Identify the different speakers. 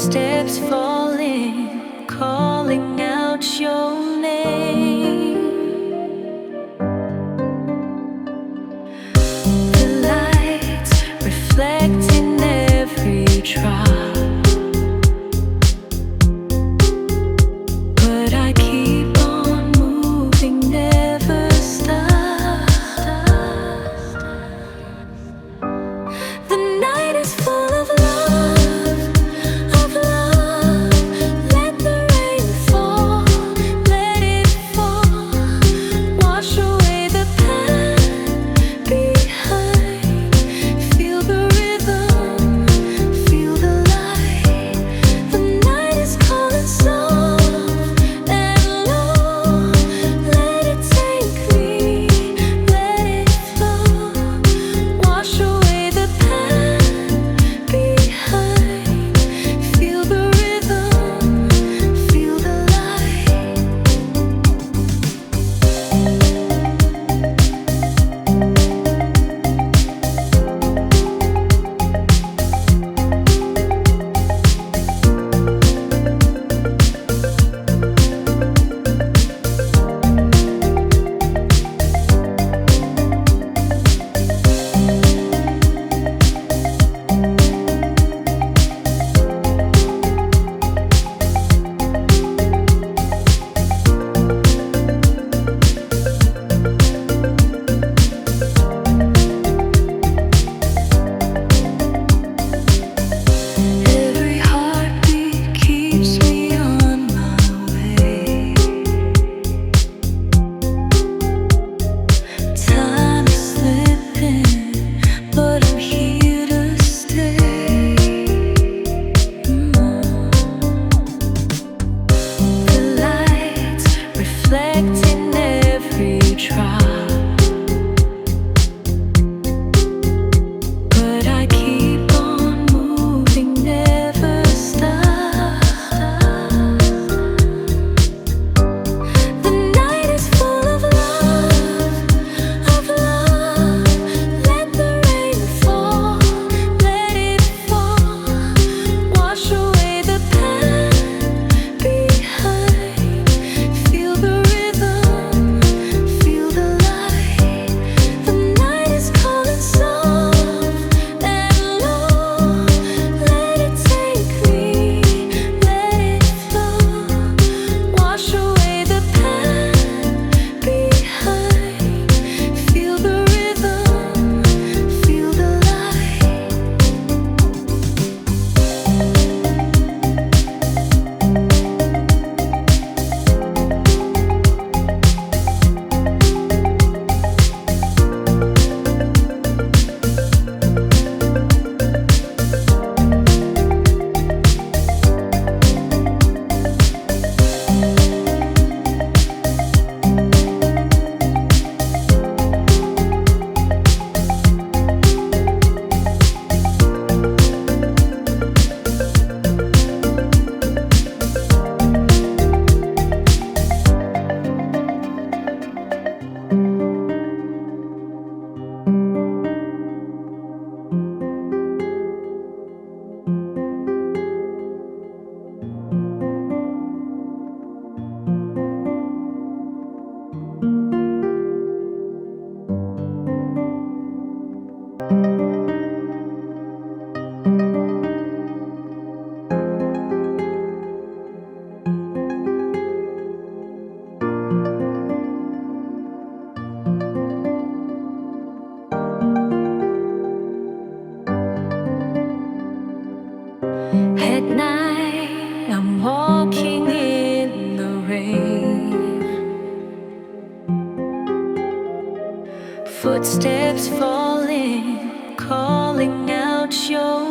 Speaker 1: Footsteps falling, calling out your name. The lights reflect in every drop, but I keep on moving, never stop. The night is full of love, of love. Let the rain fall, let it fall. Wash away the pain behind. Feel the rhythm, feel the light. The night is calling soft and low. Let it take me, let it flow. Wash away the pain behind. Feel the rhythm, feel the light. Every heartbeat keeps me on my way. Time is slipping, but I'm here to stay. The lights reflect in every drop, but I keep on moving, never stop. The night is full of love, of love. Let the rain fall, let it fall. Wash away the pain behind. Feel the rhythm, feel the light. The night is calling soft and low. Let it take me, let it flow. Wash away the pain behind. Feel the rhythm, feel the light. At night, I'm walking in the rain. Footsteps falling, calling out your